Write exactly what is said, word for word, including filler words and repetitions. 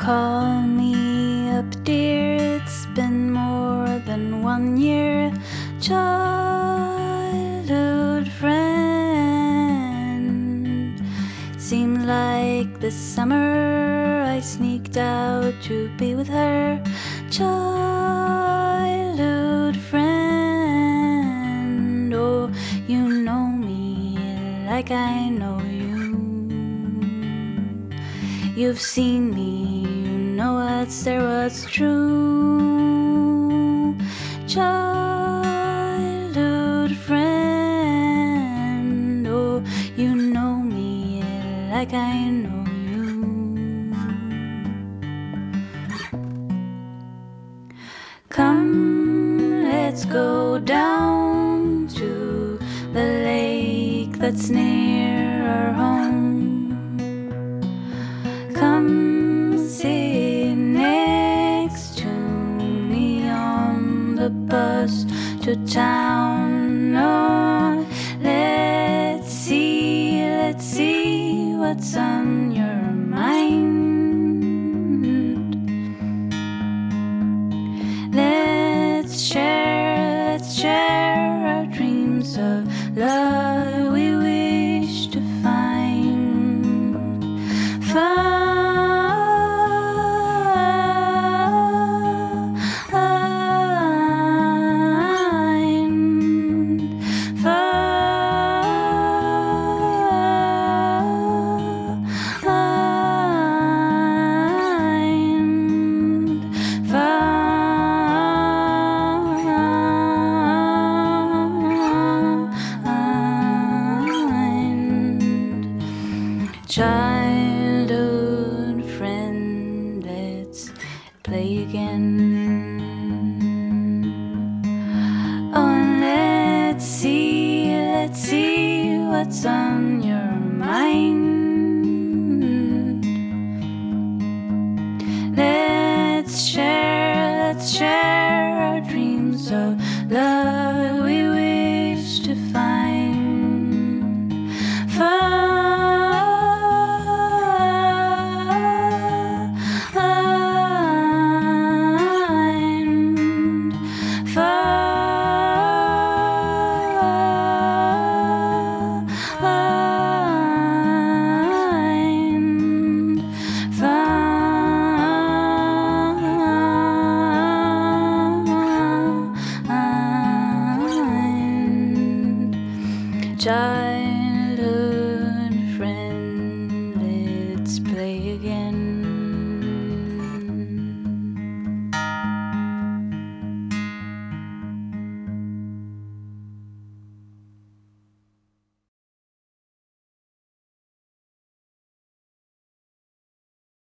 call me up, dear. It's been more than one year. Childhood friend. Seemed like this summer I sneaked out to be with her. Childhood friend. Oh, you know me like I know you. You've seen me, you know what's there, what's true. Childhood friend. Oh, you know me like I know you. Come, let's go down to the lake that's near our home. Come sit next to me on the bus to town. Oh, let's see, let's see what's on your mind. Let's share, let's share our dreams of love we wish to find. Find. Childhood friend, let's play again. Oh, and let's see, let's see what's on your mind. Let's share, let's share our dreams of love we wish to find. Find. Childhood friend, let's play again.